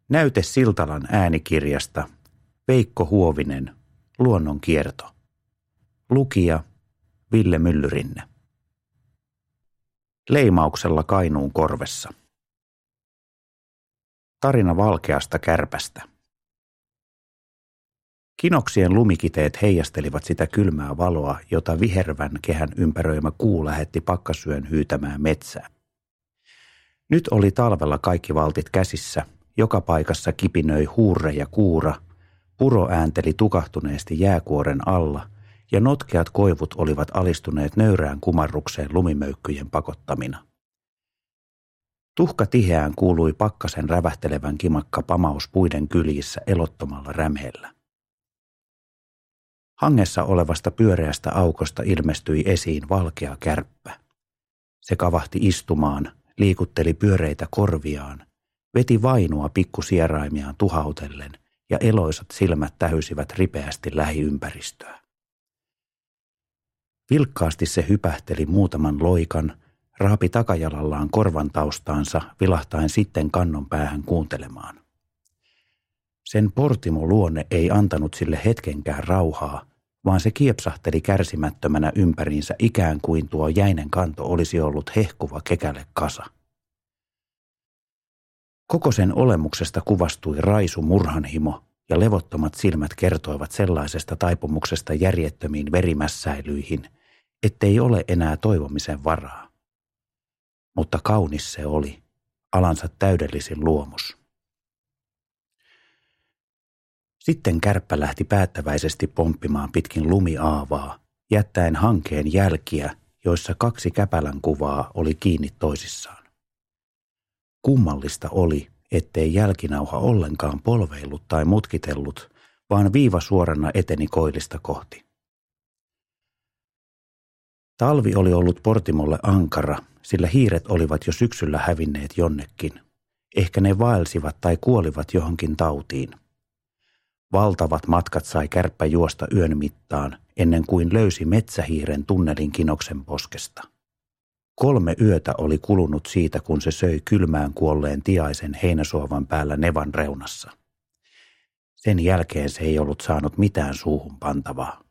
Näyte Siltalan äänikirjasta Veikko Huovinen, Luonnonkierto. Lukija Ville Myllyrinne. Leimauksella Kainuun korvessa. Tarina valkeasta kärpästä. Kinoksien lumikiteet heijastelivat sitä kylmää valoa, jota vihervän kehän ympäröimä kuu lähetti pakkasyön hyytämään metsää. Nyt oli talvella kaikki valtit käsissä, joka paikassa kipinöi huurre ja kuura, puro äänteli tukahtuneesti jääkuoren alla ja notkeat koivut olivat alistuneet nöyrään kumarrukseen lumimöykkyjen pakottamina. Tuhka tiheään kuului pakkasen rävähtelevän kimakka pamaus puiden kyljissä elottomalla rämhellä. Hangessa olevasta pyöreästä aukosta ilmestyi esiin valkea kärppä. Se kavahti istumaan, liikutteli pyöreitä korviaan, veti vainua pikkusieraimiaan tuhautellen ja eloisat silmät tähysivät ripeästi lähiympäristöä. Vilkkaasti se hypähteli muutaman loikan, raapi takajalallaan korvan taustaansa vilahtaen sitten kannon päähän kuuntelemaan. Sen portimoluonne ei antanut sille hetkenkään rauhaa, vaan se kiepsahteli kärsimättömänä ympäriinsä ikään kuin tuo jäinen kanto olisi ollut hehkuva kekäle kasa. Koko sen olemuksesta kuvastui raisu murhanhimo ja levottomat silmät kertoivat sellaisesta taipumuksesta järjettömiin verimässäilyihin, ettei ole enää toivomisen varaa. Mutta kaunis se oli, alansa täydellisin luomus. Sitten kärppä lähti päättäväisesti pomppimaan pitkin lumiaavaa, jättäen hankeen jälkiä, joissa kaksi käpälän kuvaa oli kiinni toisissaan. Kummallista oli, ettei jälkinauha ollenkaan polveillut tai mutkitellut, vaan viiva suorana eteni koillista kohti. Talvi oli ollut Portimolle ankara, sillä hiiret olivat jo syksyllä hävinneet jonnekin. Ehkä ne vaelsivat tai kuolivat johonkin tautiin. Valtavat matkat sai kärppä juosta yön mittaan, ennen kuin löysi metsähiiren tunnelin Kinoksen poskesta. 3 yötä oli kulunut siitä, kun se söi kylmään kuolleen tiaisen heinäsuovan päällä Nevan reunassa. Sen jälkeen se ei ollut saanut mitään suuhun pantavaa.